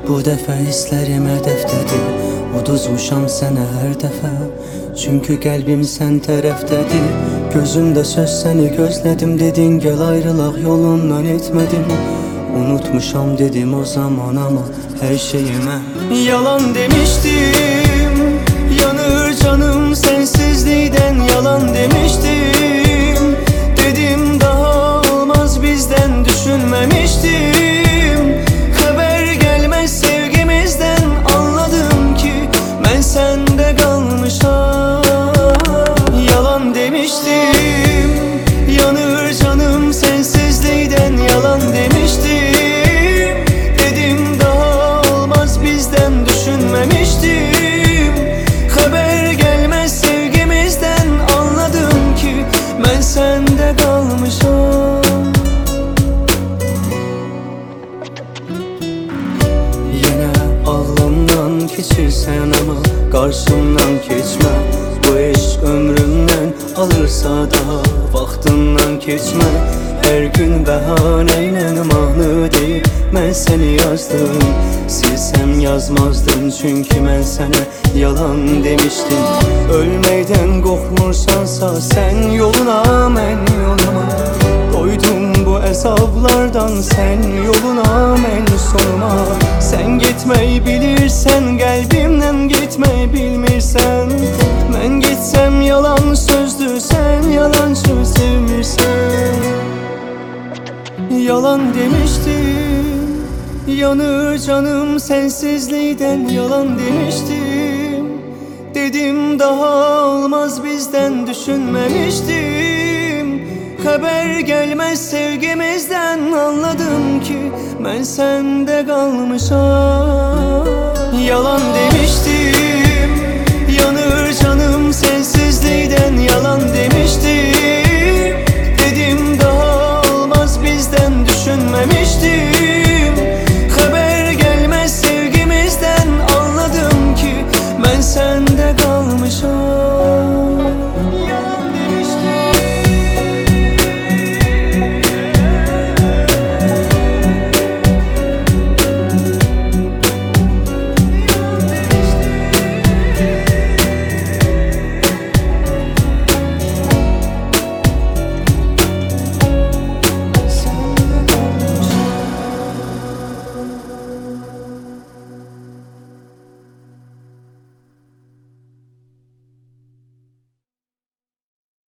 Bu dəfə hisslərim hədəfdədir, uduzmuşam sənə hər dəfə. Çünki qəlbim sən tərəfdədir, gözümdə söz səni gözlədim. Dedin gəl ayrılaq yolundan etmədim. Unutmuşam dedim o zaman ama her şeyime yalan demiştim. Yanır canım sensizliğden, yalan demiştim. Dedim daha olmaz bizden, düşünmemiştim. Haber gelmez sevgimizden, anladım ki ben sende kalmışam. Yalan demiştim. Yanır canım sensizliğden, yalan demiştim. Dedim daha olmaz bizden, düşünmemiştim. Haber gelmez sevgimizden, anladım ki ben sende kalmışam. Yine ağlamdan keçirsen ama karşımdan geçme. Bu eşk ömrümden alırsa daha vaxtından keçme. Her gün bəhanəyle mahnı deyip mən səni yazdım. Silsem yazmazdım çünkü mən sənə yalan demiştim. Ölməkdən qorxmursansa sen yoluna, mən yoluma. Doydum bu əzablardan, sen yoluna, mən sonuma. Sen gitmeyi bilirsen, qəlbimdən gitmeyi bilmirsən. Mən gitsem yalan sözdür, sen yalancı sevmirsən. Yalan demiştim. Yanır canım sensizliğden, yalan demiştim. Dedim daha olmaz bizden, düşünmemiştim. Haber gelmez sevgimizden, anladım ki ben sende kalmışam. Yalan demiştim. Yanır canım